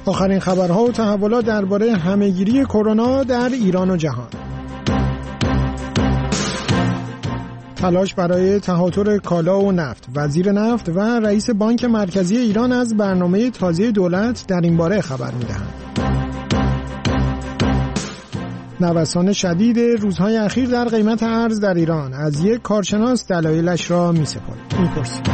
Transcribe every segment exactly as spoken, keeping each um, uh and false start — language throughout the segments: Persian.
آخرین خبرها و تحولات درباره همهگیری کرونا در ایران و جهان. تلاش برای تهاتر کالا و نفت. وزیر نفت و رئیس بانک مرکزی ایران از برنامه تازه دولت در این باره خبر می‌دهند. نوسان شدید روزهای اخیر در قیمت ارز در ایران. از یک کارشناس دلایلش را می‌پرسیم.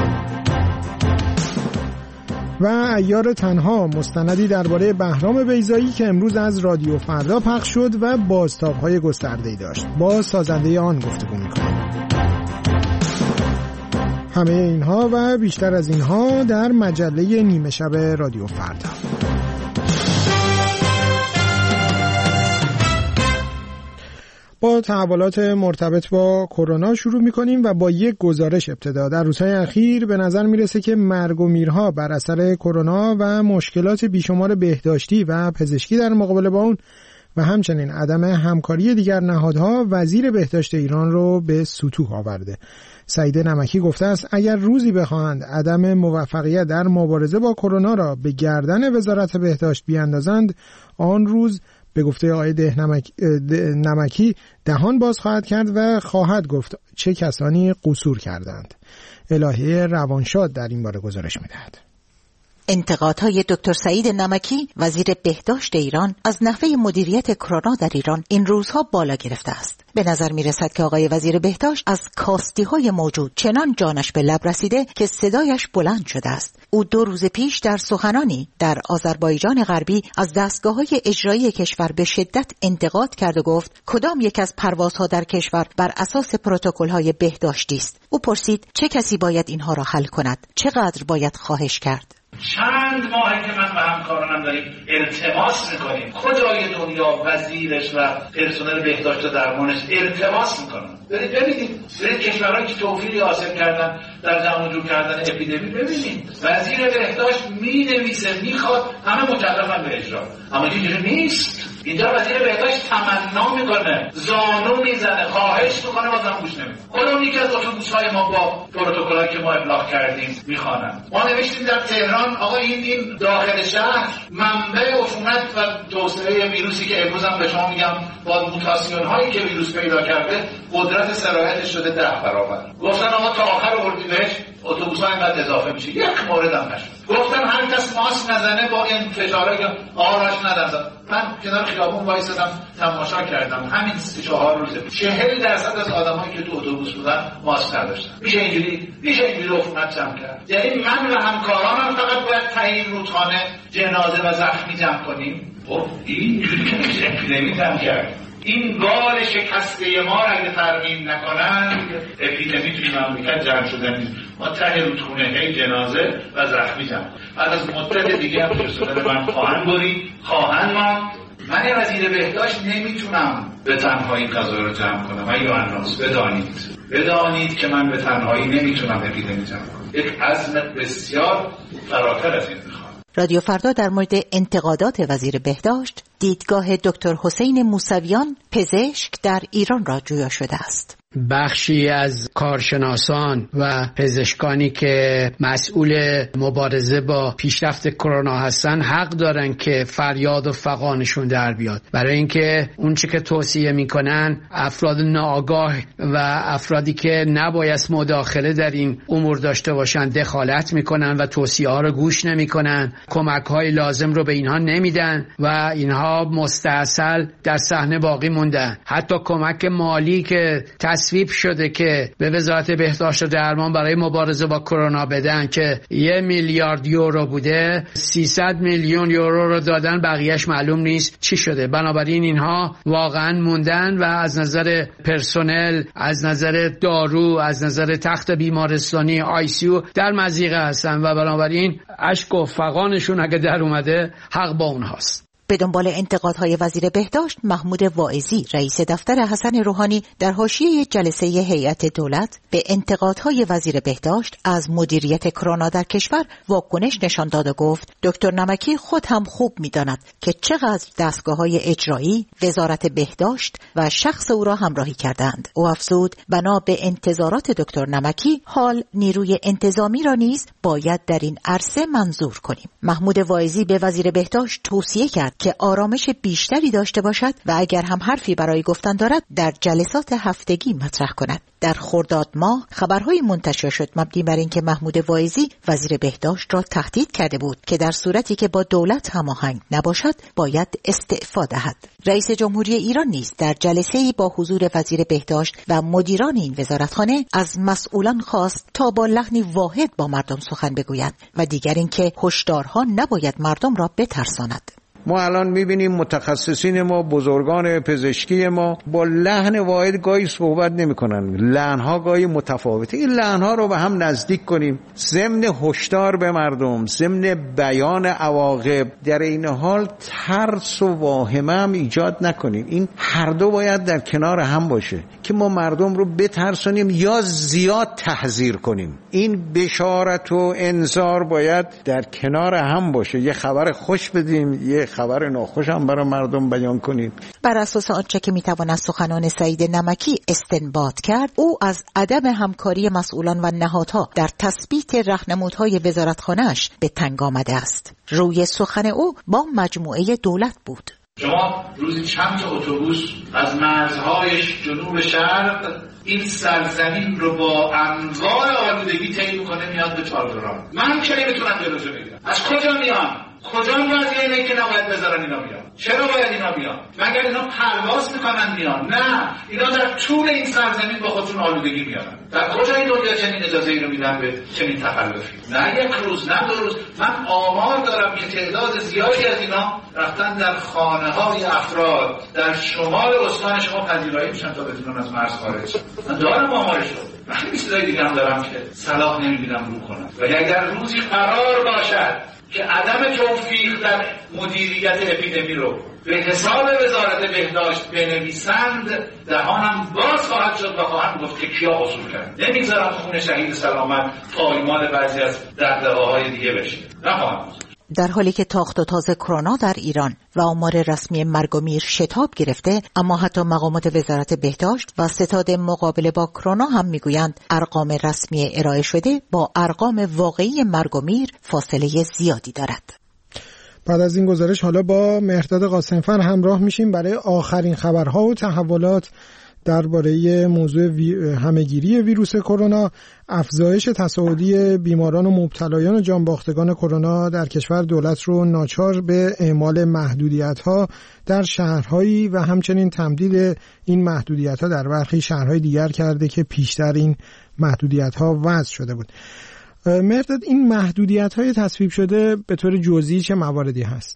و عیار تنها، مستندی درباره بهرام بیضایی که امروز از رادیو فردا پخش شد و بازتاب‌های گسترده‌ای داشت. با سازنده آن گفتگو می‌کنیم. همه اینها و بیشتر از اینها در مجله نیمه شب رادیو فردا. با تحولات مرتبط با کرونا شروع می‌کنیم و با یک گزارش ابتدا. در روزهای اخیر به نظر میرسه که مرگ و میرها بر اثر کرونا و مشکلات بیشمار بهداشتی و پزشکی در مقابل با اون و همچنین عدم همکاری دیگر نهادها وزیر بهداشت ایران رو به سطوح آورده. سعید نمکی گفته است اگر روزی بخواهند عدم موفقیت در مبارزه با کرونا را به گردن وزارت بهداشت بیاندازند، آن روز به گفته آقای ده نمک... ده نمکی دهان باز خواهد کرد و خواهد گفت چه کسانی قصور کردند. الهه روانشاد در این باره گزارش می‌دهد. انتقادهای دکتر سعید نمکی وزیر بهداشت ایران از نحوه مدیریت کرونا در ایران این روزها بالا گرفته است. به نظر می رسد که آقای وزیر بهداشت از کاستی های موجود چنان جانش به لب رسیده که صدایش بلند شده است. او دو روز پیش در سخنانی در آذربایجان غربی از دستگاه‌های اجرایی کشور به شدت انتقاد کرد و گفت کدام یک از پروازها در کشور بر اساس پروتکل‌های بهداشتی است. او پرسید چه کسی باید اینها را حل کند؟ چقدر باید خواهش کرد؟ چند ماهه که من و همکارانم داریم التماس میکنیم کجای دنیا وزیرش و پرسنل بهداشت و درمانش التماس میکنن. برید ببینید برید کشورهایی که توفیقی حاصل کردن در جمع جور کردن اپیدمی ببینید وزیر بهداشت مینویسه میخواد همه مکلفن به اجرا، اما اینجوری نیست. اینجا وزیر بهداشت تمنا میکنه، زانو میزنه، خواهش میکنه، بازم گوش نمیده. خودمون یکی از اتوبوس‌های ما با پروتکل‌هایی که ما ابلاغ کردیم میخوانن. ما نوشتیم در تهران آقا این این داخل شهر منبع عفونت و توسعه ویروسی که امروز هم به شما میگم با موتاسیون هایی که ویروس پیدا کرده قدرت سرایتش شده ده برابر. گفتن آقا تا آخر اردیبهشت اتوبوس‌ها اینقدر اضافه میشه. یک مورد هم نشد. گفتن هر کس ماسک نزنه با این فشارهایی که آرش ندازن. من کنار خیابون وایسادم تماشا کردم همین سه چهار روزه چهل درصد از آدمایی که تو اتوبوس بودن ماسک نداشتن. میشه اینجوری میشه اینجوری عفونت جمع کرد؟ یعنی من و همکارانم فقط باید تعیین رودخانه جنازه و زخمی جمع کنیم؟ خب اینجوری که میشه اپیدمی جمع کرد. این گال شکسته ما را اگه ترمیم نکنن اپیدمی توی مملکت جمع شدن ما ته رودخونه هی جنازه و زخمی جمع. بعد از مدت دیگه هم پرسنل من خواهند برید خواهند ماند. من وزیر بهداشت نمیتونم به تنهایی قضا رو جمع کنم. ایها الناس بدانید بدانید که من به تنهایی نمیتونم اپیدمی جمع کنم. یک عزم بسیار فراتر از این میخوام. رادیو فردا در مورد انتقادات وزیر بهداشت دیدگاه دکتر حسین موسویان پزشک در ایران را جویا شده است. بخشی از کارشناسان و پزشکانی که مسئول مبارزه با پیشرفت کرونا هستن حق دارن که فریاد و فغانشون در بیاد، برای اینکه اون چه که توصیه میکنن افراد ناآگاه و افرادی که نباید مداخله در این امور داشته باشن دخالت میکنن و توصیه ها رو گوش نمیکنن، کمک های لازم رو به اینها نمیدن و اینها مستاصل در صحنه باقی موندن. حتی کمک مالی که تصویب شده که به وزارت بهداشت و درمان برای مبارزه با کرونا بدن که یه میلیارد یورو بوده، سیصد میلیون یورو رو دادن، بقیهش معلوم نیست چی شده. بنابراین اینها واقعا موندن و از نظر پرسنل، از نظر دارو، از نظر تخت بیمارستانی آی سی یو در مضیقه هستن و بنابراین اشک و فغانشون اگه در اومده حق با اونهاست. به دنبال انتقادهای وزیر بهداشت، محمود واعظی رئیس دفتر حسن روحانی در حاشیه جلسه هیئت دولت به انتقادهای وزیر بهداشت از مدیریت کرونا در کشور واکنش نشان داد و گفت دکتر نمکی خود هم خوب می‌داند که چقدر دستگاه‌های اجرایی، وزارت بهداشت و شخص او را همراهی کردند. او افزود بنا به انتظارات دکتر نمکی حال نیروی انتظامی را نیز باید در این عرصه منظور کنیم. محمود واعظی به وزیر بهداشت توصیه کرد که آرامش بیشتری داشته باشد و اگر هم حرفی برای گفتن دارد در جلسات هفتگی مطرح کند. در خرداد ماه خبرهای منتشر شد مبنی بر اینکه محمود واعظی وزیر بهداشت را تهدید کرده بود که در صورتی که با دولت هماهنگ نباشد باید استعفا دهد. رئیس جمهوری ایران نیز در جلسه‌ای با حضور وزیر بهداشت و مدیران این وزارتخانه از مسئولان خواست تا با لحنی واحد با مردم سخن بگویند و دیگر اینکه هشدارها نباید مردم را بترساند. ما الان میبینیم متخصصین ما، بزرگان پزشکی ما با لحن واحد گاهی صحبت نمیکنن، لحنها گاهی متفاوته. این لحنها رو به هم نزدیک کنیم، ضمن هشدار به مردم، ضمن بیان عواقب، در این حال ترس و واهمه هم ایجاد نکنیم. این هر دو باید در کنار هم باشه که ما مردم رو بترسونیم یا زیاد تحذیر کنیم. این بشارت و انذار باید در کنار هم باشه. یه خبر خوش بدیم، یه خبر ناخوش هم برای مردم بیان کنید. بر اساس آنچه که میتوان از سخنان سعید نمکی استنباط کرد، او از عدم همکاری مسئولان و نهادها در تثبیت راهنمودهای وزارتخانه‌اش به تنگ آمده است. روی سخن او با مجموعه دولت بود. شما روزی چند تا اتوبوس از مرزهایش جنوب شرق این سرزمین رو با انواع آلودگی طی می‌کنه میاد به تالدوران. من که نمیتونم جلوشو بگیرم. از کجا میان؟ کجا وضعیه اینه که نباید بذارن اینا بیان؟ چرا باید اینا بیان؟ مگر اینا پرواز میکنن بیان؟ نه، اینا در طول این سرزمین با خودشون آلودگی میارن. در کجای دنیا چنین اجازه ای رو میدن به چنین تخلفی؟ نه یک روز، نه دو روز. من آمار دارم که تعداد زیادی از اینا رفتن در خانه های افراد در شمال استان شما پذیرایی میشن تا بتونن از مرز خارج. من دارم آمارش رو. من خیلی چیزای دیگه هم دارم که صلاح نمیبینم رو کنم. ولی اگر روزی قرار باشد که عدم توفیق در مدیریت اپیدمی رو به حساب وزارت بهداشت بنویسند، دهانم باز خواهد شد و خواهند گفت که کیا قصور کرد. نمیذارم خون شهید سلامت پایمال بعضی از دغدغه‌های دیگه بشه. نخواهم گذاشت. در حالی که تاخت و تاز کرونا در ایران و آمار رسمی مرگ و میر شتاب گرفته، اما حتی مقامات وزارت بهداشت و ستاد مقابله با کرونا هم میگویند ارقام رسمی ارائه شده با ارقام واقعی مرگ و میر فاصله زیادی دارد. بعد از این گزارش حالا با مهرداد قاسمفر همراه میشیم برای آخرین خبرها و تحولات درباره موضوع وی... همهگیری ویروس کرونا. افزایش تصاعدی بیماران و مبتلایان و جانباختگان کرونا در کشور دولت رو ناچار به اعمال محدودیت‌ها در شهرهایی و همچنین تمدید این محدودیت‌ها در برخی شهرهای دیگر کرده که پیشتر این محدودیت‌ها وضع شده بود. مهرداد، این محدودیت‌های تصویب شده به طور جزئی چه مواردی هست؟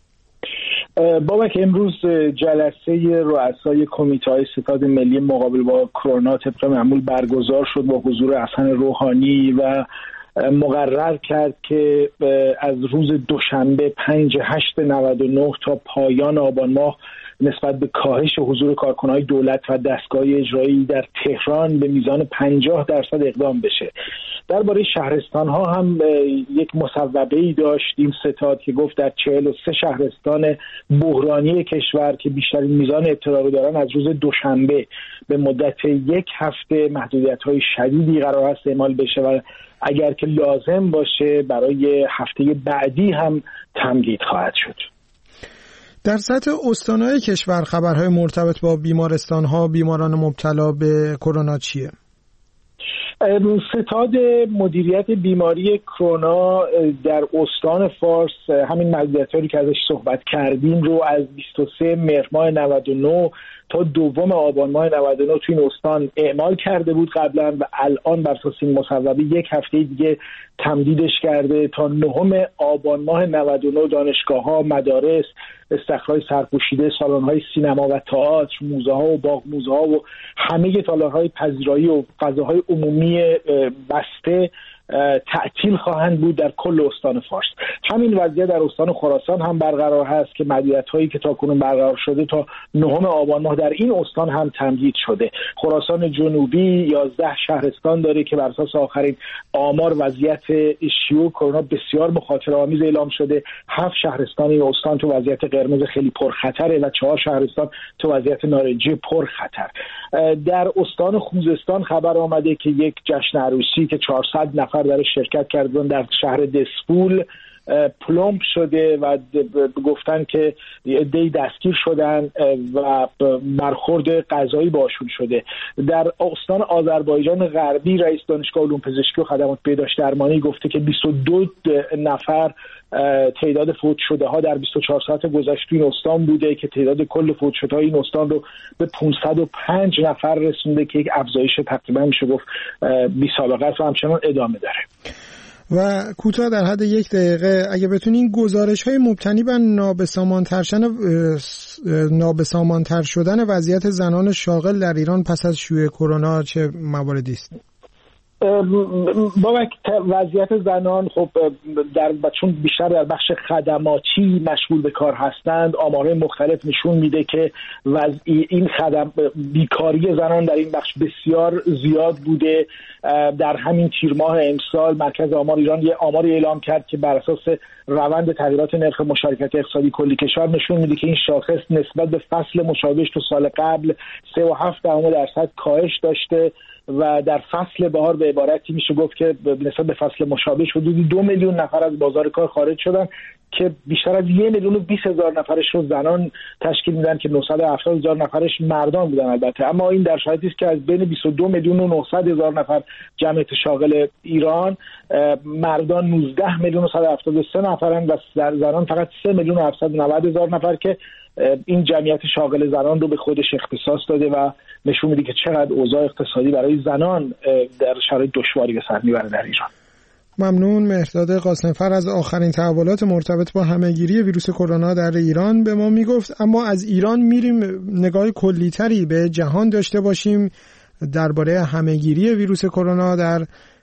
بابک، امروز جلسه رؤسای کمیته‌های ستاد ملی مقابله با کرونا طبق معمول برگزار شد با حضور حسن روحانی و مقرر کرد که از روز دوشنبه پنج هشت نود و نه تا پایان آبان ماه نسبت به کاهش حضور کارکنان دولت و دستگاه اجرایی در تهران به میزان پنجاه درصد اقدام بشه. درباره شهرستان ها هم یک مصوبه‌ای داشت این ستاد که گفت در چهل و سه شهرستان بحرانی کشور که بیشترین میزان ابتلا رو دارن از روز دوشنبه به مدت یک هفته محدودیت‌های شدیدی قرار است اعمال بشه و اگر که لازم باشه برای هفته بعدی هم تمدید خواهد شد. در سطح استان‌های کشور خبرهای مرتبط با بیمارستان‌ها بیماران مبتلا به کرونا چیه؟ ستاد مدیریت بیماری کرونا در استان فارس همین محدودیت‌هایی که ازش صحبت کردیم رو از بیست و سه مهر ماه نود و نه تا دوم آبان ماه نود و نه تو این استان اعمال کرده بود قبلا و الان بر اساس این مصوبه یک هفته دیگه تمدیدش کرده تا نهم آبان ماه نود و نه دانشگاه‌ها، مدارس، استخرهای سرپوشیده، سالن‌های سینما و تئاتر، موزه‌ها و باغ موزه‌ها و همه تالارهای پذیرایی و فضاهای عمومی بسته تعطیل خواهند بود در کل استان فارس. همین وضعیت در استان خراسان هم برقرار هست که محدودیت‌هایی که تاکنون برقرار شده تا نهم آبان ماه در این استان هم تمدید شده. خراسان جنوبی یازده شهرستان داره که بر اساس آخرین آمار وضعیت شیوع کرونا بسیار مخاطره‌آمیز اعلام شده. هفت شهرستان این استان تو وضعیت قرمز خیلی پرخطره و چهار شهرستان تو وضعیت نارنجی پرخطر. در استان خوزستان خبر آمده که یک جشن عروسی که چهارصد نفر در شرکت کردن در شهر دسپول پلمب شده و گفتن که عده‌ای دستگیر شدن و برخورد قضایی باشون شده. در استان آذربایجان غربی رئیس دانشگاه علوم پزشکی و خدمات بهداشت درمانی گفته که بیست و دو نفر تعداد فوت شده ها در بیست و چهار ساعت گذشته این استان بوده که تعداد کل فوت شده ها این استان رو به پانصد و پنج نفر رسونده که یک افزایش تقریبا میشه گفت بی سابقه است و همچنان ادامه داره. و کوتاه در حد یک دقیقه اگه بتونین گزارش‌های مبتنی بر نابسامان‌تر شدن نابسامان‌تر شدن وضعیت زنان شاغل در ایران پس از شیوع کرونا چه مواردی است؟ بابک وضعیت زنان خب در چون بیشتر در بخش خدماتی مشغول به کار هستند آمارهای مختلف نشون میده که وضعی این خدم بیکاری زنان در این بخش بسیار زیاد بوده. در همین تیر ماه امسال مرکز آمار ایران یه آماری اعلام کرد که بر اساس روند تغییرات نرخ مشارکت اقتصادی کلی کشور نشون میده که این شاخص نسبت به فصل مشابهش تو سال قبل سه و هفت دهم درصد کاهش داشته و در فصل بهار به عبارتی میشه گفت که نسبت به فصل مشابه حدود دو میلیون نفر از بازار کار خارج شدن که بیشتر از یک میلیون و بیست هزار نفرش رو زنان تشکیل میدن که نهصد و هفتاد هزار نفرش مردان بودن البته. اما این در شرایطی است که از بین بیست و دو میلیون و نهصد هزار نفر جمعیت شاغل ایران مردان نوزده میلیون و صد و هفتاد و سه نفرن و زنان فقط سه میلیون و هفتصد و نود هزار نفر که این جمعیت شاغل زنان رو به خودش اختصاص داده و نشون میده که چقدر اوضاع اقتصادی برای زنان در شرایط دشواری به سر میبره در ایران. ممنون. مهرداد قاسم‌فر از آخرین تحولات مرتبط با همهگیری ویروس کرونا در ایران به ما میگفت. اما از ایران میریم نگاه کلی‌تری به جهان داشته باشیم درباره همهگیری ویروس کرونا در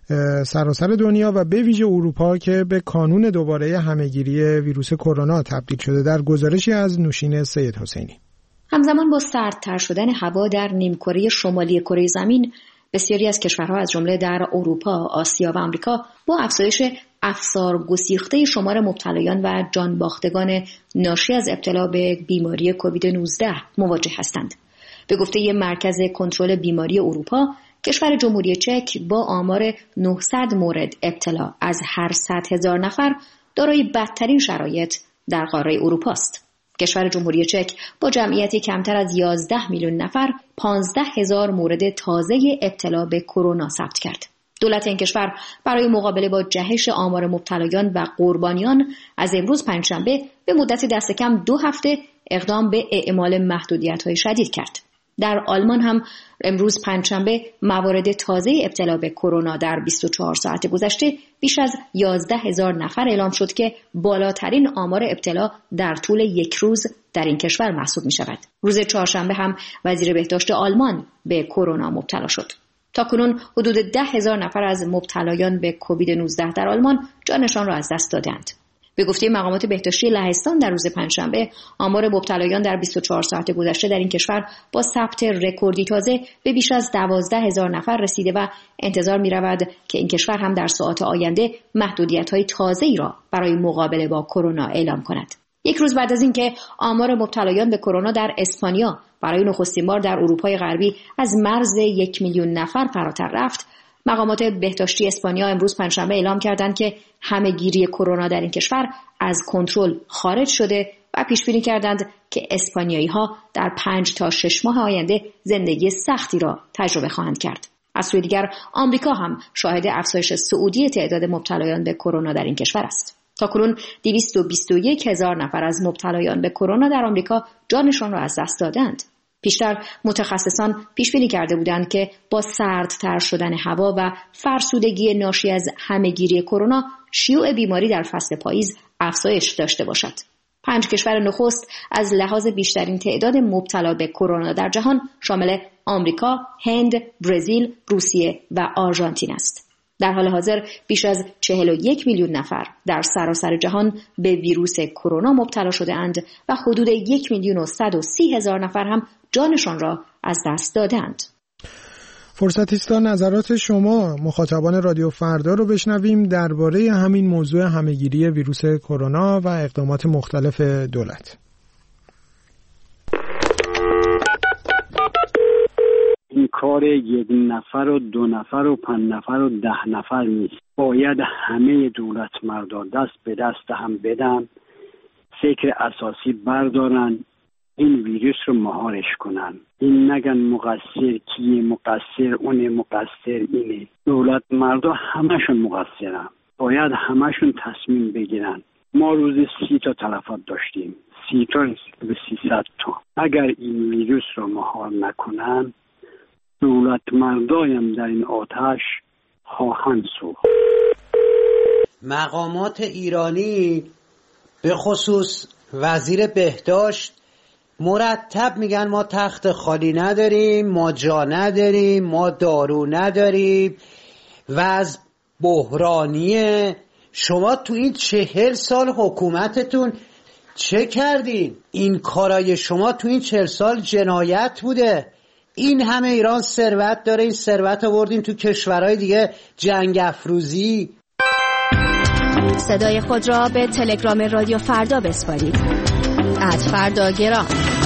سراسر دنیا و به ویژه اروپا که به کانون دوباره همهگیری ویروس کرونا تبدیل شده. در گزارشی از نوشین سید حسینی. همزمان با سردتر شدن هوا در نیمکره شمالی کره زمین، بسیاری از کشورها از جمله در اروپا، آسیا و آمریکا با افزایش افسار گسیخته شمار مبتلایان و جانباختگان ناشی از ابتلا به بیماری کووید نوزده مواجه هستند. به گفته مرکز کنترل بیماری اروپا، کشور جمهوری چک با آمار نهصد مورد ابتلا از هر صد هزار نفر دارای بدترین شرایط در قاره اروپا است. کشور جمهوری چک با جمعیتی کمتر از یازده میلیون نفر پانزده هزار مورد تازه ابتلا به کرونا ثبت کرد. دولت این کشور برای مقابله با جهش آمار مبتلایان و قربانیان از امروز پنجشنبه به مدت دست کم دو هفته اقدام به اعمال محدودیت‌های شدید کرد. در آلمان هم امروز پنجشنبه موارد تازه ابتلا به کرونا در بیست و چهار ساعت گذشته بیش از یازده هزار نفر اعلام شد که بالاترین آمار ابتلا در طول یک روز در این کشور محسوب می شود. روز چهارشنبه هم وزیر بهداشت آلمان به کرونا مبتلا شد. تاکنون حدود ده هزار نفر از مبتلایان به کووید نوزده در آلمان جانشان را از دست دادند. به گفته مقامات بهداشتی لهستان در روز پنجشنبه آمار مبتلایان در بیست و چهار ساعت گذشته در این کشور با ثبت رکوردی تازه به بیش از دوازده هزار نفر رسیده و انتظار می رود که این کشور هم در ساعات آینده محدودیت‌های تازه‌ای را برای مقابله با کرونا اعلام کند. یک روز بعد از اینکه آمار مبتلایان به کرونا در اسپانیا برای نخستین بار در اروپای غربی از مرز یک میلیون نفر فراتر رفت، مقامات بهداشتی اسپانیا امروز پنجشنبه اعلام کردند که همهگیری کرونا در این کشور از کنترل خارج شده و پیش بینی کردند که اسپانیایی‌ها در پنج تا شش ماه آینده زندگی سختی را تجربه خواهند کرد. از سوی دیگر آمریکا هم شاهد افزایش صعودی تعداد مبتلایان به کرونا در این کشور است. تاکنون دویست و بیست و یک هزار نفر از مبتلایان به کرونا در آمریکا جانشان را از دست دادند. پیشتر متخصصان پیش بینی کرده بودند که با سردتر شدن هوا و فرسودگی ناشی از همهگیری کرونا شیوع بیماری در فصل پاییز افزایش داشته باشد. پنج کشور نخست از لحاظ بیشترین تعداد مبتلا به کرونا در جهان شامل آمریکا، هند، برزیل، روسیه و آرژانتین است. در حال حاضر بیش از چهل و یک میلیون نفر در سراسر جهان به ویروس کرونا مبتلا شده اند و حدود یک میلیون و صد و سی هزار نفر هم جانشان را از دست دادند. فرصتی است تا نظرات شما مخاطبان رادیو فردا رو بشنویم درباره همین موضوع همهگیری ویروس کرونا و اقدامات مختلف دولت. این کار یک نفر و دو نفر و پنج نفر و ده نفر نیست. باید همه دولت مردا دست به دست هم بدن، فکر اساسی بردارن، این ویروس رو مهارش کنن. این نگن مقصر کیه، مقصر اونه، مقصر اینه. دولت مردا همشون مقصرن. باید همشون تصمیم بگیرن. ما روز سی تا تلفات داشتیم. سی تا به سیصد تا. اگر این ویروس رو مهار نکنن، دولت مردایم در این آتش خواهند سوخت. مقامات ایرانی به خصوص وزیر بهداشت مرتب میگن ما تخت خالی نداریم، ما جا نداریم، ما دارو نداریم، وضع بحرانیه. شما تو این چهل سال حکومتتون چه کردین؟ این کارای شما تو این چهل سال جنایت بوده. این همه ایران ثروت داره، این ثروت آوردین تو کشورهای دیگه جنگ افروزی. صدای خود را به تلگرام رادیو فردا بسپارید. ات فردا گرام.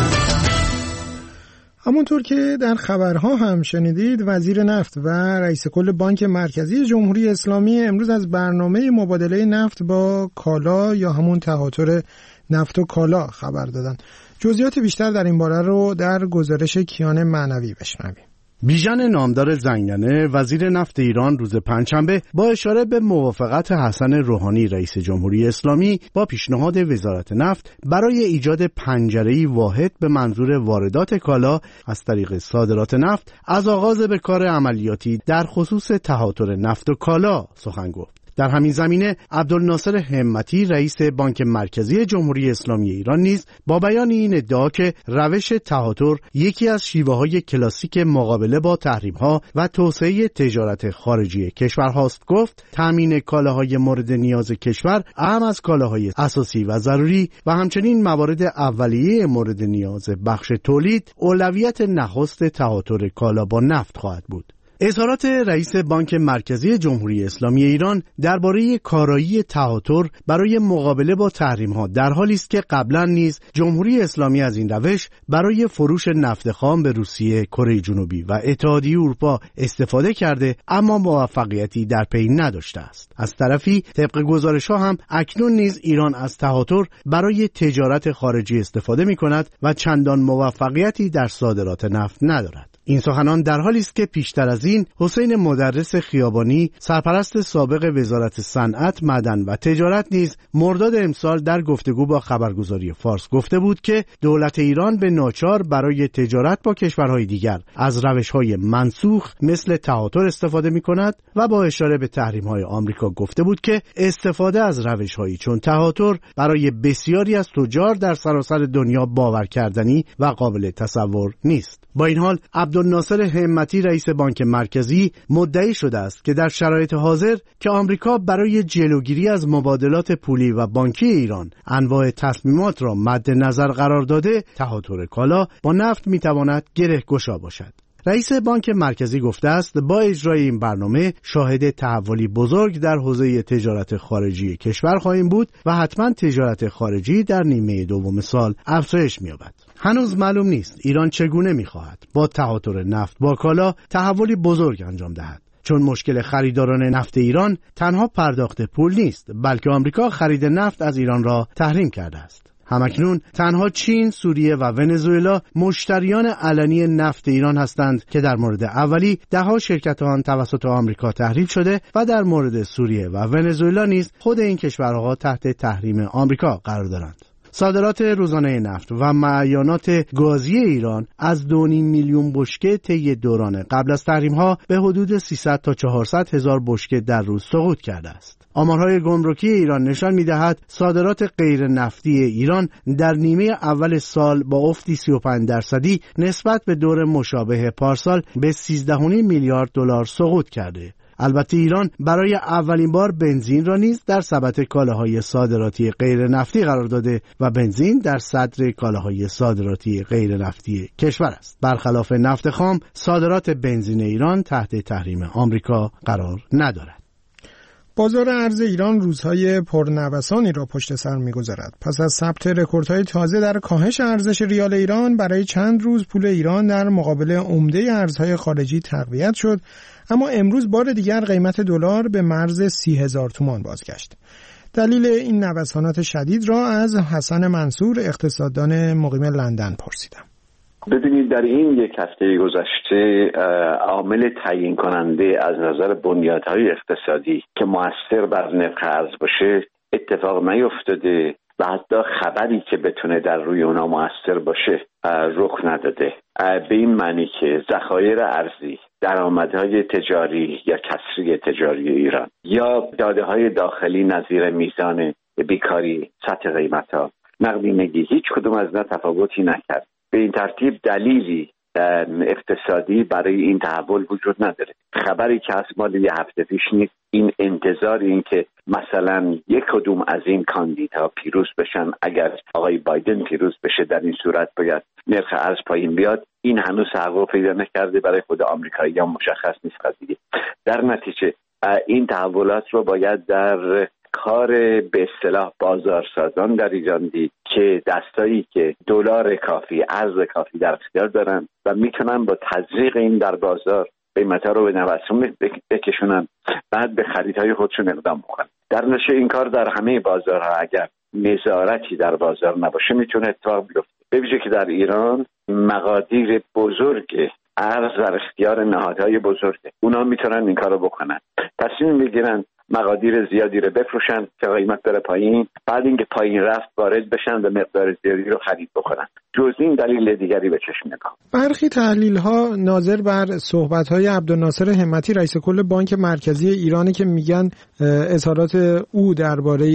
همونطور که در خبرها هم شنیدید، وزیر نفت و رئیس کل بانک مرکزی جمهوری اسلامی امروز از برنامه مبادله نفت با کالا یا همون تهاتر نفت و کالا خبر دادن. جزئیات بیشتر در این باره رو در گزارش کیان معنوی بشنویم. بیژن نامدار زنگنه وزیر نفت ایران روز پنجشنبه با اشاره به موافقت حسن روحانی رئیس جمهوری اسلامی با پیشنهاد وزارت نفت برای ایجاد پنجره‌ای واحد به منظور واردات کالا از طریق صادرات نفت از آغاز به کار عملیاتی در خصوص تهاتر نفت و کالا سخن گفت. در همین زمینه عبدالناصر همتی رئیس بانک مرکزی جمهوری اسلامی ایران نیز با بیان این ادعا که روش تهاتر یکی از شیوه‌های کلاسیک مقابله با تحریم‌ها و توسعه تجارت خارجی کشورهاست گفت تامین کالاهای مورد نیاز کشور اهم از کالاهای اساسی و ضروری و همچنین موارد اولیه مورد نیاز بخش تولید اولویت نخست تهاتر کالا با نفت خواهد بود. اظهارات رئیس بانک مرکزی جمهوری اسلامی ایران درباره کارایی تهاتر برای مقابله با تحریم‌ها در حالی است که قبلا نیز جمهوری اسلامی از این روش برای فروش نفت خام به روسیه، کره جنوبی و اتحادیه اروپا استفاده کرده اما موفقیتی در پی نداشته است. از طرفی طبق گزارش‌ها هم اکنون نیز ایران از تهاتر برای تجارت خارجی استفاده می‌کند و چندان موفقیتی در صادرات نفت ندارد. این سخنان در حالی است که پیشتر از این حسین مدرس خیابانی سرپرست سابق وزارت صنعت، معدن و تجارت نیز مرداد امسال در گفتگو با خبرگزاری فارس گفته بود که دولت ایران به ناچار برای تجارت با کشورهای دیگر از روش‌های منسوخ مثل تهاتر استفاده می‌کند و با اشاره به تحریم‌های آمریکا گفته بود که استفاده از روش‌هایی چون تهاتر برای بسیاری از تجار در سراسر دنیا باور کردنی و قابل تصور نیست. با این حال عبدالناصر همتی رئیس بانک مرکزی مدعی شده است که در شرایط حاضر که آمریکا برای جلوگیری از مبادلات پولی و بانکی ایران انواع تصمیمات را مد نظر قرار داده، تهاتر کالا با نفت میتواند گره‌گشا باشد. رئیس بانک مرکزی گفته است با اجرای این برنامه شاهد تحولی بزرگ در حوزه تجارت خارجی کشور خواهیم بود و حتما تجارت خارجی در نیمه دوم سال افزایش می‌یابد. هنوز معلوم نیست ایران چگونه می‌خواهد با تهاتر نفت با کالا تحولی بزرگ انجام دهد، چون مشکل خریداران نفت ایران تنها پرداخت پول نیست، بلکه آمریکا خرید نفت از ایران را تحریم کرده است. همکنون تنها چین، سوریه و ونزوئلا مشتریان علنی نفت ایران هستند که در مورد اولی ده‌ها شرکت آن توسط آمریکا تحریم شده و در مورد سوریه و ونزوئلا نیز خود این کشورها تحت تحریم آمریکا قرار دارند. صادرات روزانه نفت و معاینات گازی ایران از دو و نیم میلیون بشکه طی دوران قبل از تحریم‌ها به حدود سیصد تا چهارصد هزار بشکه در روز سقوط کرده است. آمارهای گمرکی ایران نشان می‌دهد صادرات غیر نفتی ایران در نیمه اول سال با افتی سی و پنج درصدی نسبت به دور مشابه پارسال به سیزده و نیم میلیارد دلار سقوط کرده. البته ایران برای اولین بار بنزین را نیز در سبد کالاهای صادراتی غیر نفتی قرار داده و بنزین در صدر کالاهای صادراتی غیر نفتی کشور است. برخلاف نفت خام، صادرات بنزین ایران تحت تحریم آمریکا قرار ندارد. بازار ارز ایران روزهای پرنوسانی را پشت سر می‌گذارد. پس از ثبت رکوردهای تازه در کاهش ارزش ریال ایران، برای چند روز پول ایران در مقابل عمده ارزهای خارجی تقویت شد، اما امروز بار دیگر قیمت دلار به مرز سی هزار تومان بازگشت. دلیل این نوسانات شدید را از حسن منصور، اقتصاددان مقیم لندن، پرسیدم. ببینید، در این یک هفته گذشته عامل تعیین کننده از نظر بنیادهای اقتصادی که مؤثر بر نرخ ارز باشه اتفاق نیفتاده و حتی خبری که بتونه در روی اونا مؤثر باشه رخ نداده. به این معنی که ذخایر ارزی، درآمدهای تجاری یا کسری تجاری ایران یا داده‌های داخلی نظیر میزان بیکاری، سطح قیمت‌ها، نقدینگی، هیچ کدوم از اینا تفاوتی نکرد. به این ترتیب دلیلی اقتصادی برای این تحول وجود نداره. خبری که از مال یه هفته پیش نیست. این انتظار این که مثلا یک کدوم از این کاندیدها پیروز بشن، اگر آقای بایدن پیروز بشه در این صورت باید نرخ ارز پایین بیاد، این هنوز تحقق پیدا نکرده. برای خود آمریکایی‌ها مشخص نیست قضیه. در نتیجه این تحولات رو باید در کار به اصطلاح بازارسازان در ایران دید که دستایی که دلار کافی، ارز کافی در اختیار دارن و میتونن با تزریق این در بازار قیمت‌ها رو به نوسان بکشونن، بعد به خریدهای خودشون اقدام بکنن. در نتیجه این کار در همه بازارها اگر نظارتی در بازار نباشه میتونه اتفاق بیفته. به ویژه که در ایران مقادیر بزرگ ارز در اختیار نهادهای بزرگه، اونا میتونن این کارو بکنن، تصمیم بگیرن مقادیر زیادی رو بفروشن که قیمت بره پایین، بعد اینکه پایین رفت وارد بشن و مقدار زیادی رو خرید بکنن. جز این دلیل دیگری به چشم نمیاد. برخی تحلیل‌ها ناظر بر صحبت‌های عبدالناصر همتی، رئیس کل بانک مرکزی ایرانی، که میگن اظهارات او درباره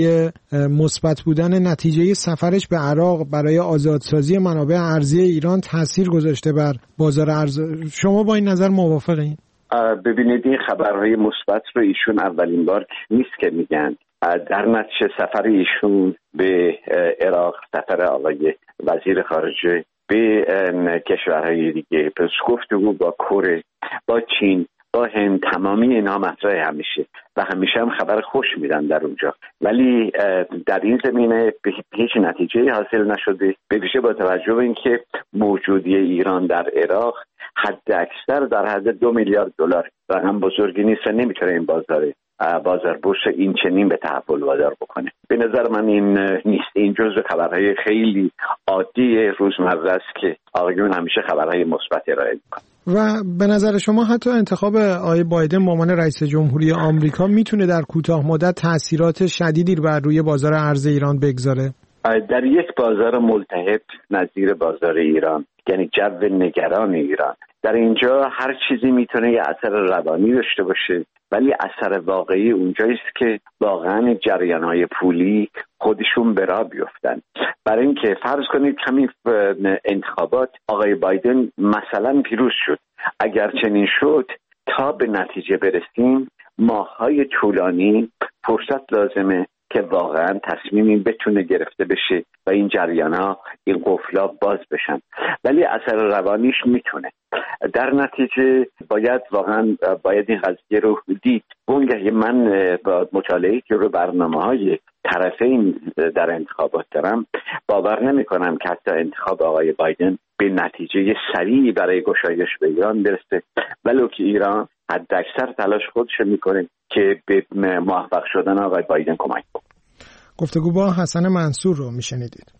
مثبت بودن نتیجه سفرش به عراق برای آزادسازی منابع ارزی ایران تاثیر گذاشته بر بازار ارز. شما با این نظر موافقین؟ ببینید، این خبرهای مثبت رو ایشون اولین بار نیست که میگن. در نتیجه سفر ایشون به عراق، سفر آقای وزیر خارجه به کشورهای دیگه، پس گفتگو با کره، با چین، با هند، تمامی اینها مطرح همیشه و همیشه هم خبر خوش میدن در اونجا، ولی در این زمینه هیچ نتیجه حاصل نشده. به ویژه با توجه به اینکه موجودی ایران در عراق حد اکثر در حد دو میلیارد دلار، رقم بزرگی نیست و نمیتونه این بازار بازار بورس این چنین به تحول وادار بکنه. به نظر من این نیست. این جزء خبرهای خیلی عادی روزمره است که آقایون همیشه خبرهای مثبت ارائه میکنن. و به نظر شما حتی انتخاب آقای بایدن به عنوان رئیس جمهوری آمریکا میتونه در کوتاه مدت تاثیرات شدیدی بر روی بازار ارز ایران بگذاره؟ در یک بازار ملتهب نظیر بازار ایران، یعنی جو نگران ایران، در اینجا هر چیزی میتونه یه اثر روانی داشته باشه، ولی اثر واقعی اونجاییست که واقعا جریان‌های پولی خودشون به راه بیفتن. برای اینکه فرض کنید همین انتخابات آقای بایدن مثلا پیروز شد، اگر چنین شد تا به نتیجه برسیم ماه‌های طولانی فرصت لازمه که واقعا تصمیمی بتونه گرفته بشه و این جریان‌ها، این قفل‌ها باز بشن، ولی اثر روانیش میتونه. در نتیجه باید واقعا باید این قضیه رو دید. اونگهی من با مطالعه‌ای که رو برنامه‌های طرفین در انتخابات دارم، باور نمی‌کنم که حتی انتخاب آقای بایدن به نتیجه سریعی برای گشایش به ایران برسه، ولو که ایران حد اکثر تلاش خودش میکنه که به موفق شدن آقای بایدن کمک کنه. گفتگو با حسن منصور رو میشنیدید.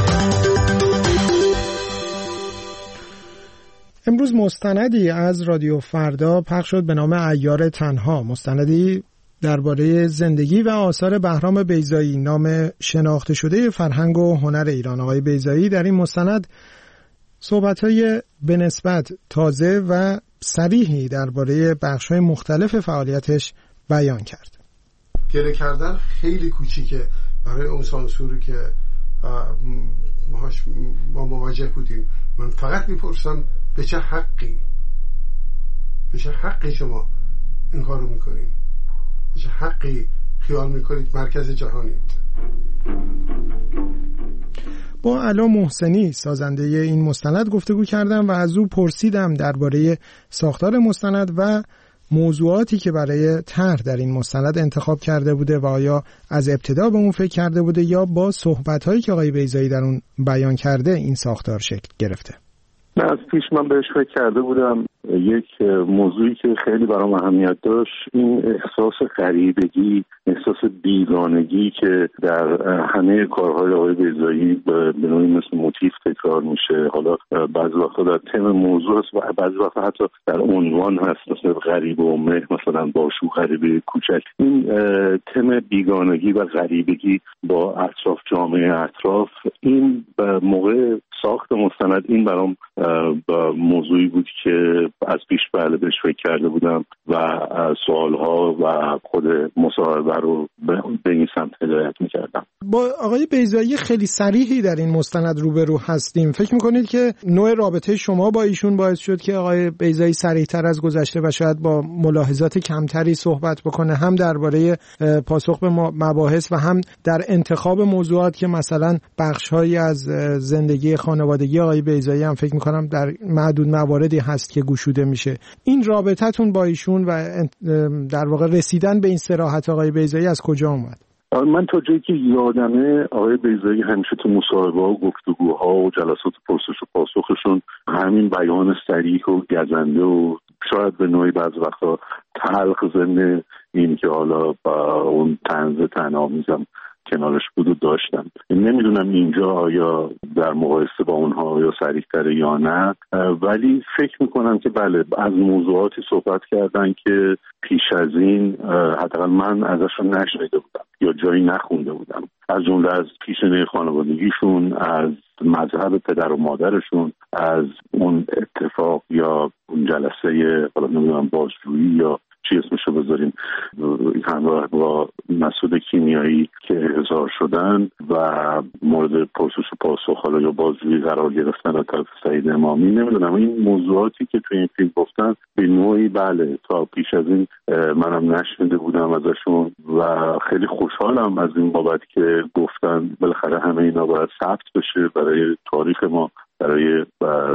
امروز مستندی از رادیو فردا پخش شد به نام عیار تنها، مستندی درباره زندگی و آثار بهرام بیضایی، نام شناخته شده فرهنگ و هنر ایران. آقای بیضایی در این مستند صحبت‌های به نسبت تازه و صریحی درباره بخش‌های مختلف فعالیتش بیان کرد. گره کردن خیلی کوچیکه برای اون سانسوری که ما مواجه بودیم. من فقط میپرسم به چه حقی به چه حقی شما این کارو میکنید؟ چه حقی خیال میکنید مرکز جهانید؟ با علا محسنی سازنده این مستند گفتگو کردم و از او پرسیدم درباره ساختار مستند و موضوعاتی که برای طرح در این مستند انتخاب کرده بوده و آیا از ابتدا به اون فکر کرده بوده یا با صحبت‌هایی که آقای بیضایی در اون بیان کرده این ساختار شکل گرفته. من از پیش من بهش فکر کرده بودم. یک موضوعی که خیلی برام اهمیت داشت این احساس غریبگی، احساس بیگانگی که در همه کارهای آقای بیضایی به نوعی مثل موتیف تکرار میشه. حالا بعضی وقتا در تم موضوع هست و بعضی وقتا حتی در عنوان هست، مثل غریب و مه، مثلا باشو غریبه کوچک. این تم بیگانگی و غریبگی با اطراف، جامعه اطراف، این موقع ساخت مستند این برام موضوعی بود که از پیش بله بهش فکر کرده بودم و سوالها و خود مصاحبه رو به این سمت هدایت میکردم. با آقای بیضایی خیلی صریحی در این مستند روبرو هستیم. فکر میکنید که نوع رابطه شما با ایشون باعث شد که آقای بیضایی صریح‌تر از گذشته و شاید با ملاحظات کمتری صحبت بکنه، هم درباره پاسخ به مباحث و هم در انتخاب موضوعات که مثلا بخش‌هایی از زندگی خانوادگی آقای بیضایی هم فکر میکنم در معدود مواردی هست که گشوده میشه. این رابطتون با ایشون و در واقع رسیدن به این صراحت آقای بیضایی از کجا اومد؟ من تا جایی که یادمه آقای بیضایی همیشه تو مصاحبه ها و گفتگوها و جلسات پرسش و پاسخشون همین بیان صریح و گزنده و شاید به نوعی بعض وقتا تلخ ضمن این که حالا با اون طنز طنامیزم کنارش بود و داشتم. نمیدونم اینجا آیا در مقایسه با اونها یا صریح‌تره یا نه، ولی فکر میکنم که بله از موضوعاتی صحبت کردن که پیش از این حداقل من ازشون نشنیده بودم یا جایی نخونده بودم، از جمله از پیشینه خانوادگیشون، از مذهب پدر و مادرشون، از اون اتفاق یا اون جلسه حالا نمیدونم بازجویی یا چی اسمشو بذاریم همراه با مسعود کیمیایی که احضار شدن و مورد پرسش و پاسخ حالا یا بازجویی قرار گرفتن از طرف سعید امامی. نمیدونم این موضوعاتی که توی این فیلم گفتن به نوعی بله تا پیش از این منم نشنیده بودم ازشون و خیلی خوشحالم از این بابت که گفتن بالاخره همه اینا باید ثبت بشه برای تاریخ ما، برای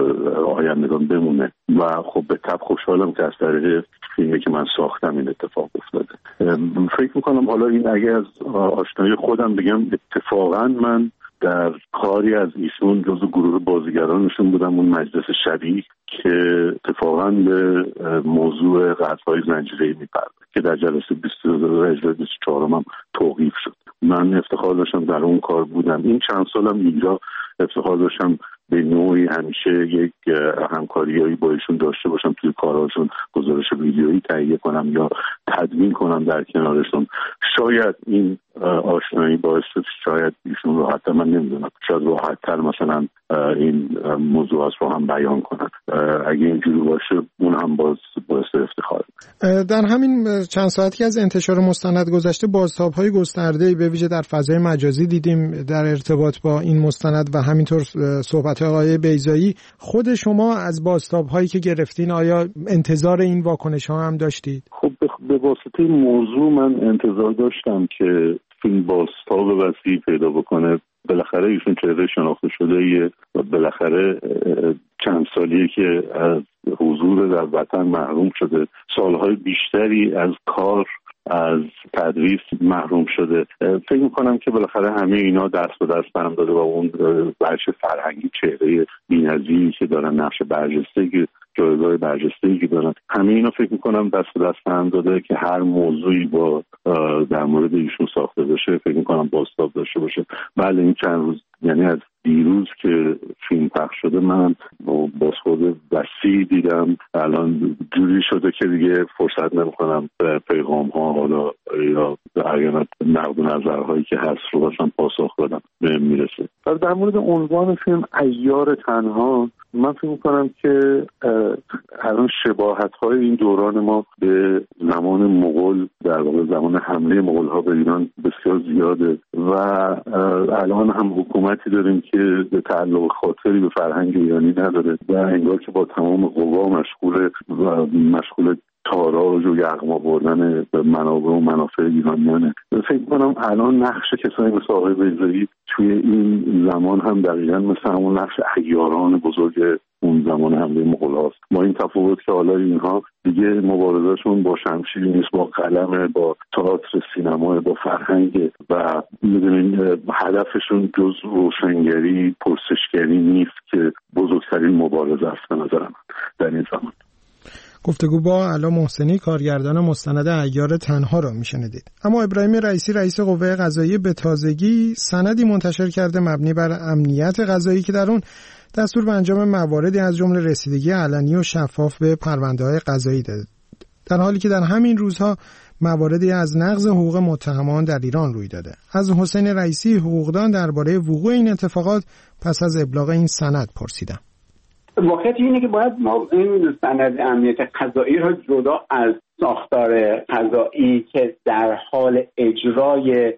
آیندگان بمونه و خب به طب خوشحالم که از طریق فیلمی که من ساختم این اتفاق افتاده. فکر میکنم حالا این اگه از آشنایی خودم بگم اتفاقا من در کاری از ایشون جزو گروه بازیگرانشون بودم، اون مجلس شبیه که اتفاقا به موضوع قتل‌های زنجیره‌ای می‌پرد که در جلسه بیست و چهار هم توقیف شد. من افتخار داشتم در اون کار بودم. این چند سالم اینجا افتخار داشتم به نوعی همیشه یک همکاریایی با ایشون داشته باشم، توی کارهاشون گزارش ویدیویی تهیه کنم یا تدوین کنم در کنارشون. شاید این آشنایی باعث شد شاید ایشون راحت‌تر، من نمیدونم، شاید راحت‌تر مثلا این موضوعات رو هم بیان کنن. اگه اینجوری باشه اون هم باز باعث افتخار. در همین چند ساعتی که از انتشار مستند گذشته بازتاب‌های گسترده‌ای به ویژه در فضای مجازی دیدیم در ارتباط با این مستند و همینطور صحبت آقای بیضایی. خود شما از بازتاب‌هایی که گرفتین آیا انتظار این واکنش‌ها هم داشتید؟ خب به واسطه موضوع من انتظار داشتم که فیلم بازتاب وسیعی پیدا بکنه. بالاخره ایشون چهره شناخته شده یه و بالاخره چند سالیه که از حضور در وطن محروم شده، سالهای بیشتری از کار از تدریس محروم شده. فکر میکنم که بالاخره همه اینا دست به دست هم داده و اون بخش فرهنگی، چهره بی‌نظیری که دارن، نقش برجسته‌ای، جایگاه برجسته‌ای که دارن، همه اینا فکر میکنم دست به دست هم داده که هر موضوعی با در مورد ایشون ساخته بشه فکر میکنم بازتاب داشته باشه. بله این چند روز، یعنی از دیروز که فیلم پخش شده من با بازخورد وسیع دیدم. الان جوری شده که دیگه فرصت نمیکنم به پیغام ها حالا یا اگر نقد و نظرهایی که هست رو باشم پاسخ بدم به میرسه. در مورد عنوان فیلم عیار تنها من فکر میکنم که الان شباهت های این دوران ما به زمان مغول، در واقع زمان حمله مغول ها به ایران بسیار زیاده و الان هم حکومتی داریم که به تعلق خاطری به فرهنگ ایرانی نداره و انگار که با تمام قوا مشغول و مشغول تاراج و یغما بردن منابع و منافع ایرانیانه. فکر کنم الان نقش کسانی مثل آقای بیضایی توی این زمان هم دقیقاً مثل همون نقش عیاران بزرگ اون زمان حمله مغول‌هاست. با این تفاوت که حالا اینها دیگه مبارزهشون با شمشیر نیست، با قلم، با تئاتر، سینما، با فرهنگ و میدونین هدفشون جز روشنگری، پرسشگری نیست که بزرگترین مبارزه است به نظر من در این زمان. گفتگو با علا محسنی، کارگردان مستند عیار تنها را میشنیدید. اما ابراهیم رئیسی، رئیس قوه قضاییه، به تازگی سندی منتشر کرده مبنی بر امنیت قضایی که در اون دستور به انجام مواردی از جمله رسیدگی علنی و شفاف به پرونده‌های قضایی داده، در حالی که در همین روزها مواردی از نقض حقوق متهمان در ایران روی داده. از حسین رئیسی، حقوقدان، درباره وقوع این اتفاقات پس از ابلاغ این سند پرسیدم. واقعیت اینه که باید ما این سند امنیت قضایی را جدا از ساختار قضایی که در حال اجرای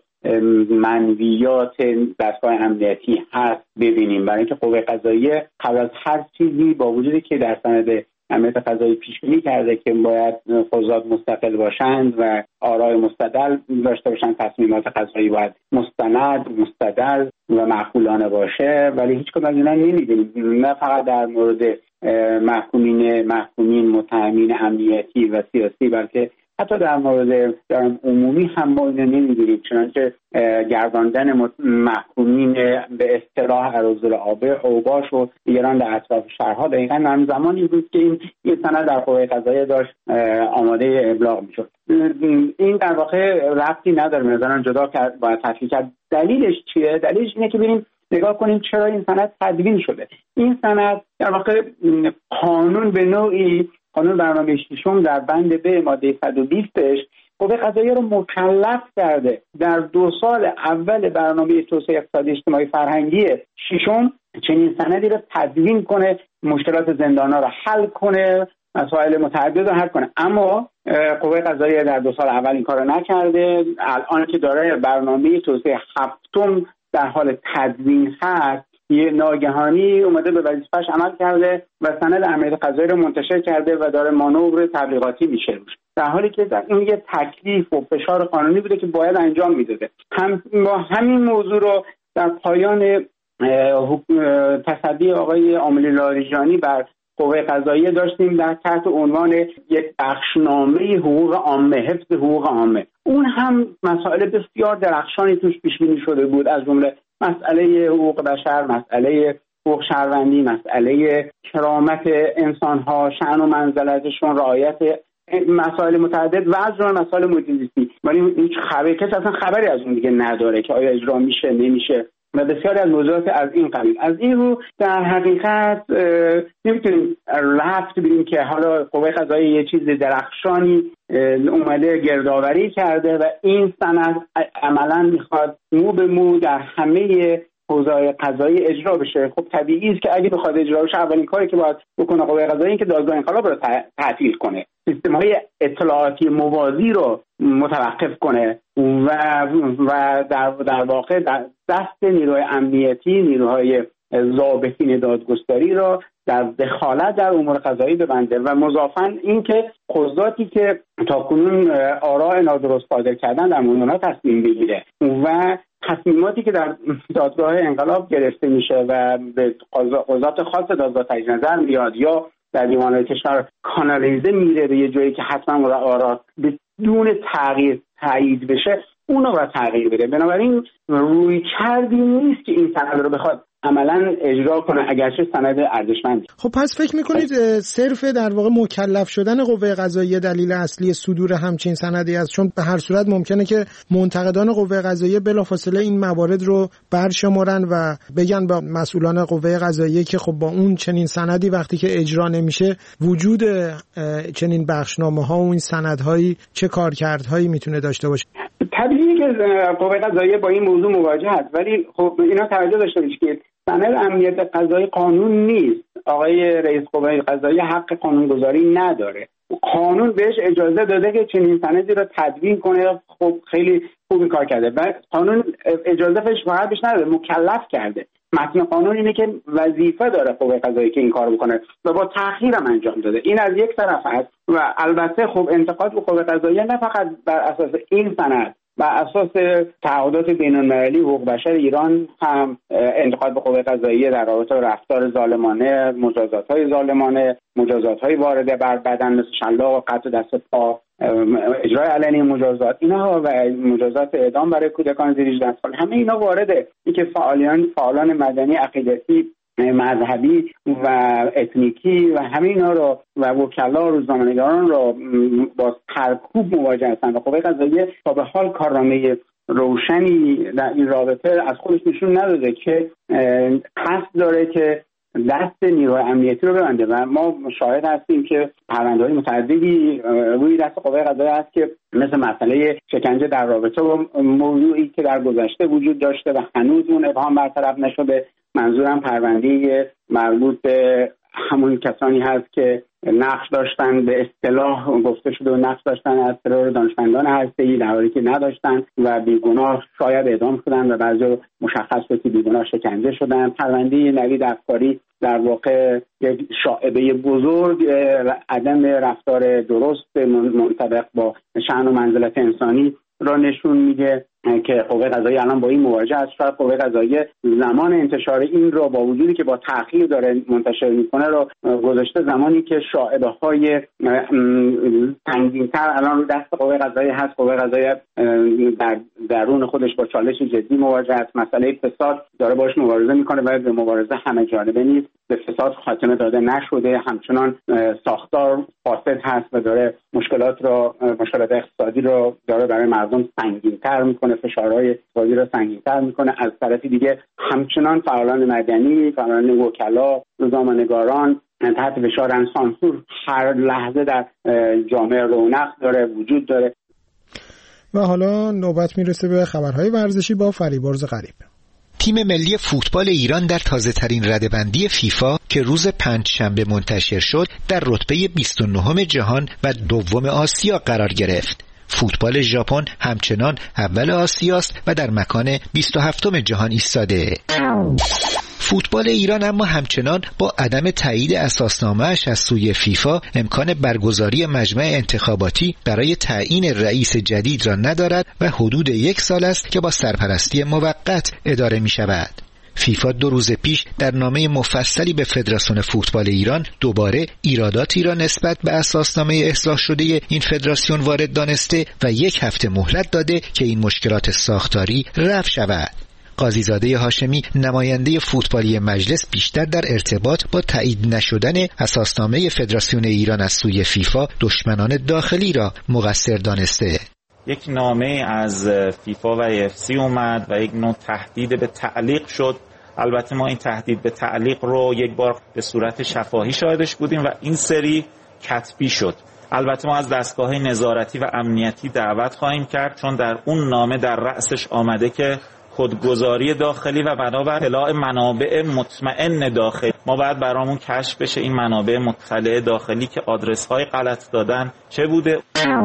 منویات دستگاه امنیتی هست ببینیم، برای اینکه قوه قضاییه قبل از هر چیزی با وجودی که در سند امنیت قضایی پیش بینی کرده که باید قضات مستقل باشند و آرای مستدل داشته باشند، تصمیمات قضایی باید مستند، مستدل و معقولانه باشه، ولی هیچ کدوم از اینا نمی‌بینیم. نه فقط در مورد محکومین محکومین متهمین امنیتی و سیاسی، بلکه حتی در مورد عمومی هم ما اینو نمی‌بینیم، چنانچه گرداندن محکومین به اصطلاح اراذل اوباش و ایران در اطراف شهرها دقیقاً هم زمانی بود که این یه سند در قوه قضاییه داشت آماده ابلاغ می‌شد. این در واقع ربطی نداره، مثلا جدا کرد باید تحقیق کرد. دلیلش چیه؟ دلیلش اینه که ببینیم نگاه کنیم چرا این سند تدوین شده. این سند در واقع قانون به نوعی قانون برنامه ششم در بند ب ماده صد و بیستش قوه قضاییه رو مکلف کرده در دو سال اول برنامه توسعه اقتصادی اجتماعی فرهنگی ششم چنین سندی رو تدوین کنه، مشکلات زندان‌ها رو حل کنه، مسائل متعدد رو حل کنه. اما قوه قضاییه در دو سال اول این کارو نکرده. الان که داره برنامه توسعه هفتم در حال تدوین هست، یه ناگهانی اومده به وظیفه‌اش عمل کرده و سند امنیت قضایی رو منتشر کرده و داره مانور تبلیغاتی میشه روش، در حالی که این یه تکلیف و فشار قانونی بوده که باید انجام میداده. هم ما همین موضوع رو در پایان تصدی آقای عاملی لاریجانی بر قوه قضاییه داشتیم در تحت عنوان یک بخشنامه حقوق عامه، حفظ حقوق عامه. اون هم مسائل بسیار درخشانی توش پیش بینی شده بود، از جمله مسئله حقوق بشر، مسئله حقوق شهروندی، مسئله کرامت انسان‌ها، شأن و منزلتشون، رعایت مسائل متعدد و از جمله مسائل محیط زیستی. ولی هیچ خبری، کسی اصلا خبری از اون دیگه نداره که آیا اجرا میشه نمیشه و بسیاری از موضوعات از این قبیل. از این رو در حقیقت نمیتونیم رفت ببینیم که حالا قوه قضاییه یه چیز درخشانی اومده گردآوری کرده و این سند عملاً میخواد مو به مو در همه حوزه‌های قضایی اجرا بشه. خب طبیعی است که اگه بخواد اجرا بشه اولین کاری که باید بکنه قوه قضاییه این که دادگاه انقلاب رو تعطیل کنه، سیستم‌های اطلاعاتی موازی رو متوقف کنه و و در در واقع دست نیروهای امنیتی، نیروهای ضابطین دادگستری را در دخالت در امور قضایی ببنده و مضافاً اینکه قضاتی که تاکنون آراء نادرست صادر کردن در مورد تصمیم بگیره و تصمیماتی که در دادگاه انقلاب گرفته میشه و به قضات خاص دادگاه تجدید نظر میاد یا در دیوان کشور کانالیزه میره به یه جایی که حتما آرا بدون تغییر تایید بشه، اون رو تغییر بده. بنابراین روی کردی نیست که این سند رو بخواد عملا اجرا کنه، اگرچه سند ارزشمندی. خب پس فکر میکنید صرف در واقع مکلف شدن قوه قضاییه دلیل اصلی صدور همچین سندی است؟ چون به هر صورت ممکنه که منتقدان قوه قضاییه بلافاصله این موارد رو برشمارن و بگن با مسئولان قوه قضاییه که خب با اون چنین سندی وقتی که اجرا نمیشه وجود چنین بخشنامه‌ها و این سندهایی چه کارکردهایی میتونه داشته باشه. طبیعیه که قوه قضاییه با این موضوع مواجه است، ولی خب اینا توجه داشته باشید که سند امنیت قضایی قانون نیست. آقای رئیس قوه قضاییه حق قانونگذاری نداره. قانون بهش اجازه داده که چنین سندی رو تدوین کنه. خب خیلی خوب کار کرده. و قانون اجازه فقط بهش نداده، مکلف کرده. متن قانون اینه که وظیفه داره قوه قضاییه که این کارو بکنه و با تأخیر هم انجام داده. این از یک طرف هست و البته خب انتقاد به قوه قضاییه نه فقط بر اساس این سند، بر اساس تعهدات بین‌المللی حقوق بشر ایران هم انتقاد به قوه قضاییه در رابطه با رفتار ظالمانه، مجازات‌های ظالمانه، مجازات‌های وارده بر بدن مثل شلاق و قطع دست پا، اجرای علنی مجازات اینها و مجازات اعدام برای کودکان زیر هجده سال، همه اینا وارده. اینکه فعالان فعالان مدنی، عقیدتی، مذهبی و اتنیکی و همه اینا رو و وکلا روزنامه‌نگاران رو با سرکوب مواجه هستند و قوه قضاییه تا به حال کارنامه روشنی در این رابطه از خودش نشون نداده که قصد داره که دست نیروی امنیتی رو ببنده و ما شاهد هستیم که پرونده‌های متعددی روی دست قوه قضاییه هست که مثل مسئله شکنجه در رابطه با موضوعی که در گذشته وجود داشته و هنوز اون ابهام برطرف نشده. منظورم پرونده مربوط به همون کسانی هست که نقش داشتن، به اصطلاح گفته شده و نقش داشتن از ترور دانشمندان هسته‌ای در حالی که نداشتن و بیگناه شاید اعدام شدن و بعضی مشخص بود که بیگناه شکنجه شدن. پرونده نوید افکاری در واقع یک شائبه بزرگ عدم رفتار درست منطبق با شأن و منزلت انسانی را نشون میده که قوه قضاییه الان با این مواجه است. شاید قوه قضاییه زمان انتشار این را با وجودی که با تأخیر داره منتشر میکنه رو گذاشته زمانی که شائبه‌های سنگین‌تر الان رو دست قوه قضاییه هست. قوه قضاییه در درون خودش با چالش جدی مواجه است. مسئله فساد داره باش مبارزه میکنه و به مبارزه همه جانبه نیست. به فساد خاتمه داده نشده، همچنان ساختار فاسد هست و داره مشکلات را مشکلات اقتصادی رو داره برای مردم سنگین‌تر میکنه، فشارهای اقتصادی را سنگین‌تر میکنه. از طرف دیگه همچنان فعالان مدنی، فعالان وکلا، روزنامه‌نگاران تحت فشار سانسور هر لحظه در جامعه رونق داره، وجود داره. و حالا نوبت میرسه به خبرهای ورزشی با فریبرز غریب. تیم ملی فوتبال ایران در تازه ترین رده‌بندی فیفا که روز پنجشنبه منتشر شد در رتبه بیست و نهم جهان و دوم آسیا قرار گرفت. فوتبال ژاپن همچنان اول آسیاست و در مکان بیست و هفتم جهان ایستاده. فوتبال ایران اما همچنان با عدم تایید اساسنامه‌اش از سوی فیفا امکان برگزاری مجمع انتخاباتی برای تعیین رئیس جدید را ندارد و حدود یک سال است که با سرپرستی موقت اداره می شود. فیفا دو روز پیش در نامه مفصلی به فدراسیون فوتبال ایران دوباره ایراداتی را نسبت به اساسنامه اصلاح شده این فدراسیون وارد دانسته و یک هفته مهلت داده که این مشکلات ساختاری رفع شود. قاضیزاده هاشمی نماینده فوتبالی مجلس بیشتر در ارتباط با تایید نشدن اساسنامه فدراسیون ایران از سوی فیفا دشمنان داخلی را مقصر دانسته. یک نامه از فیفا و اف سی اومد و یک نوع تهدید به تعلیق شد. البته ما این تهدید به تعلیق رو یک بار به صورت شفاهی شاهدش بودیم و این سری کتبی شد. البته ما از دستگاه نظارتی و امنیتی دعوت خواهیم کرد، چون در اون نامه در رأسش آمده که خودگذاری داخلی و بنابر اطلاع منابع مطمئن داخلی. ما باید برامون کشف بشه این منابع مطلع داخلی که آدرس های غلط دادن چه بوده.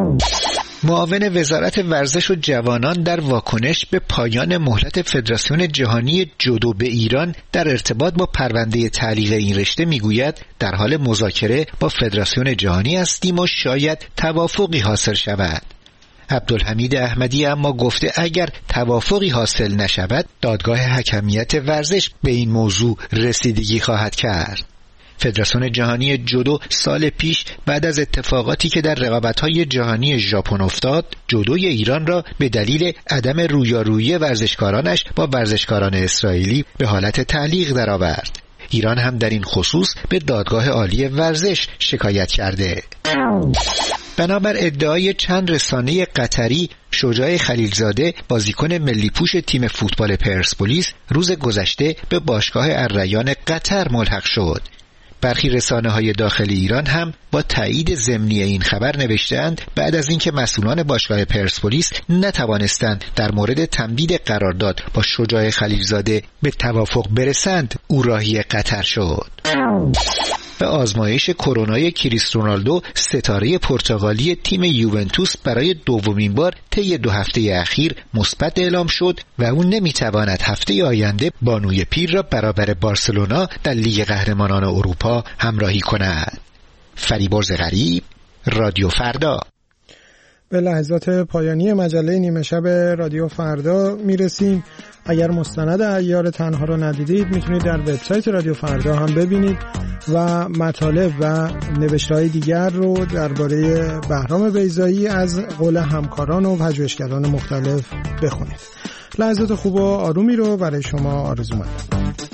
معاون وزارت ورزش و جوانان در واکنش به پایان مهلت فدراسیون جهانی جودو به ایران در ارتباط با پرونده تعلیق این رشته میگوید در حال مذاکره با فدراسیون جهانی هستیم و شاید توافقی حاصل شود. عبدالحمید احمدی اما گفته اگر توافقی حاصل نشود دادگاه حکمیت ورزش به این موضوع رسیدگی خواهد کرد. فدراسیون جهانی جودو سال پیش بعد از اتفاقاتی که در رقابت‌های جهانی ژاپن افتاد، جودوی ایران را به دلیل عدم رویارویی ورزشکارانش با ورزشکاران اسرائیلی به حالت تعلیق درآورد. ایران هم در این خصوص به دادگاه عالی ورزش شکایت کرده. بنابر ادعای چند رسانه قطری، شجاع خلیلزاده بازیکن ملی پوش تیم فوتبال پرسپولیس روز گذشته به باشگاه الریان قطر ملحق شد. برخی رسانه‌های داخلی ایران هم با تایید ضمنی این خبر نوشتند بعد از اینکه مسئولان باشگاه پرسپولیس نتوانستند در مورد تمدید قرارداد با شجاع خلیلزاده به توافق برسند، او راهی قطر شد. به آزمایش کرونای کریستیانو رونالدو ستاره پرتغالی تیم یوونتوس برای دومین بار طی دو هفته اخیر مثبت اعلام شد و او نمیتواند هفته آینده بانوی پیر را برابر بارسلونا در لیگ قهرمانان اروپا همراهی کند. فریبرز غریب، رادیو فردا. به لحظات پایانی مجله نیمه شب رادیو فردا میرسیم. اگر مستند عیار تنها رو ندیدید میتونید در وبسایت رادیو فردا هم ببینید و مطالب و نوشته‌های دیگر رو درباره بهرام بیضایی از قول همکاران و پژوهشگران مختلف بخونید. لحظات خوب و آرومی رو برای شما آرزو می‌کنم.